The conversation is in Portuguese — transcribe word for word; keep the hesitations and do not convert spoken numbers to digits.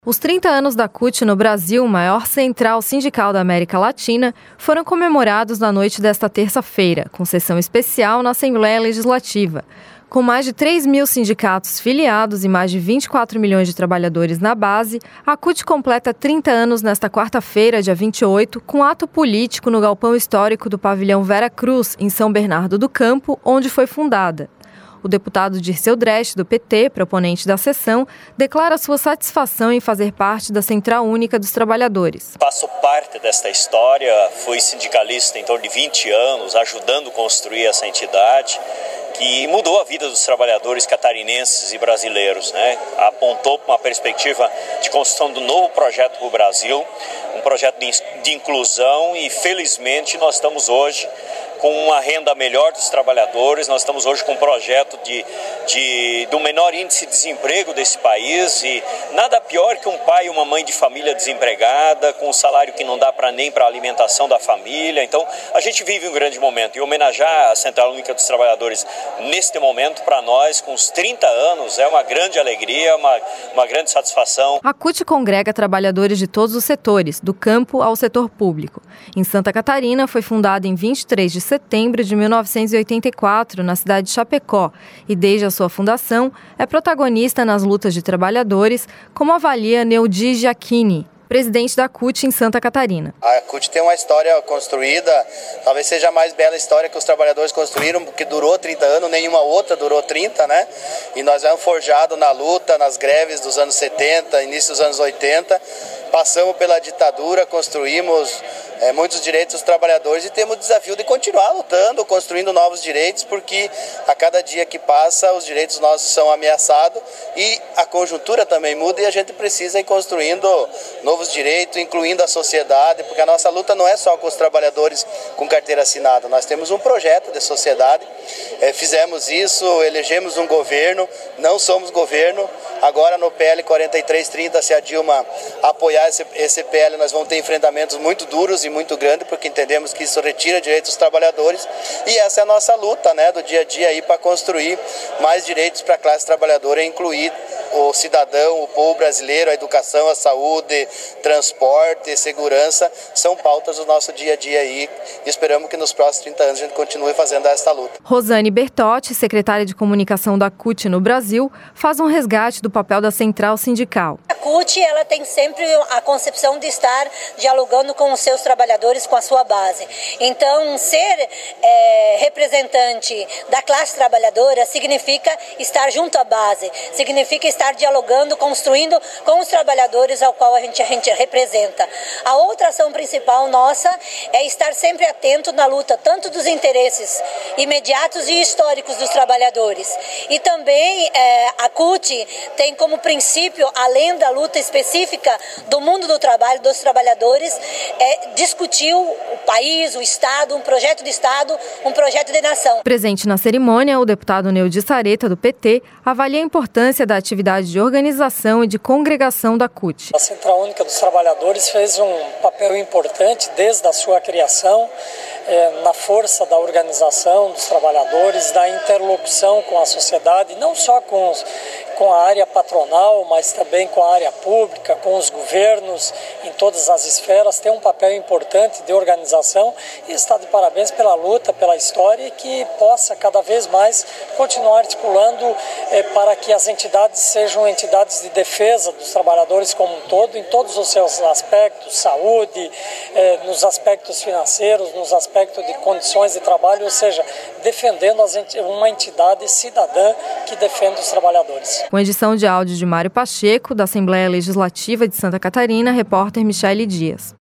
Os trinta anos da C U T no Brasil, maior central sindical da América Latina, foram comemorados na noite desta terça-feira, com sessão especial na Assembleia Legislativa. Com mais de três mil sindicatos filiados e mais de vinte e quatro milhões de trabalhadores na base, a C U T completa trinta anos nesta quarta-feira, dia vinte e oito, com ato político no galpão histórico do pavilhão Vera Cruz, em São Bernardo do Campo, onde foi fundada. O deputado Dirceu Dresch, do P T, proponente da sessão, declara sua satisfação em fazer parte da Central Única dos Trabalhadores. Faço parte desta história, fui sindicalista em torno de vinte anos, ajudando a construir essa entidade que mudou a vida dos trabalhadores catarinenses e brasileiros, né? Apontou para uma perspectiva de construção de um novo projeto para o Brasil, um projeto de, de inclusão e, felizmente, nós estamos hoje com uma renda melhor dos trabalhadores, nós estamos hoje com um projeto de, de, do menor índice de desemprego desse país e nada pior que um pai e uma mãe de família desempregada, com um salário que não dá para nem para a alimentação da família. Então, a gente vive um grande momento e homenagear a Central Única dos Trabalhadores neste momento, para nós, com os trinta anos, é uma grande alegria, uma, uma grande satisfação. A C U T congrega trabalhadores de todos os setores, do campo ao setor público. Em Santa Catarina, foi fundada em vinte e três de setembro de mil novecentos e oitenta e quatro, na cidade de Chapecó, e desde a sua fundação é protagonista nas lutas de trabalhadores, como avalia Neudi Giacchini, presidente da C U T em Santa Catarina. A C U T tem uma história construída, talvez seja a mais bela história que os trabalhadores construíram, porque durou trinta anos, nenhuma outra durou trinta, né? E nós vamos forjado na luta, nas greves dos anos setenta, início dos anos oitenta, passamos pela ditadura, construímos é, muitos direitos dos trabalhadores e temos o desafio de continuar lutando, construindo novos direitos, porque a cada dia que passa os direitos nossos são ameaçados e a conjuntura também muda e a gente precisa ir construindo novos direitos, incluindo a sociedade, porque a nossa luta não é só com os trabalhadores com carteira assinada, nós temos um projeto de sociedade, é, fizemos isso, elegemos um governo, não somos governo, agora no P L quarenta e três trinta, se a Dilma apoiar esse, esse P L, nós vamos ter enfrentamentos muito duros e muito grandes, porque entendemos que isso retira direitos dos trabalhadores e essa é a nossa luta, né, do dia a dia aí para construir mais direitos para a classe trabalhadora e incluir o cidadão, o povo brasileiro, a educação, a saúde, transporte, segurança, são pautas do nosso dia a dia aí e esperamos que nos próximos trinta anos a gente continue fazendo essa luta. Rosane Bertotti, secretária de comunicação da C U T no Brasil, faz um resgate do papel da central sindical. A C U T ela tem sempre a concepção de estar dialogando com os seus trabalhadores, com a sua base. Então, ser é, representante da classe trabalhadora significa estar junto à base, significa estar estar dialogando, construindo com os trabalhadores ao qual a gente, a gente representa. A outra ação principal nossa é estar sempre atento na luta, tanto dos interesses imediatos e históricos dos trabalhadores. E também é, a C U T tem como princípio, além da luta específica do mundo do trabalho, dos trabalhadores, é, discutir o país, o Estado, um projeto de Estado, um projeto de nação. Presente na cerimônia, o deputado Neudi Sareta, do P T, avalia a importância da atividade de organização e de congregação da C U T. A Central Única dos Trabalhadores fez um papel importante desde a sua criação, eh, na força da organização dos trabalhadores, da interlocução com a sociedade, não só com, os, com a área patronal, mas também com a área pública, com os governos, em todas as esferas, tem um papel importante de organização e está de parabéns pela luta, pela história e que possa cada vez mais continuar articulando eh, para que as entidades sejam entidades de defesa dos trabalhadores como um todo, em todos os seus aspectos, saúde, eh, nos aspectos financeiros, nos aspectos de condições de trabalho, ou seja, defendendo as ent- uma entidade cidadã que defende os trabalhadores. Com edição de áudio de Mário Pacheco, da Assembleia Legislativa de Santa Catarina, repórter Michele Dias.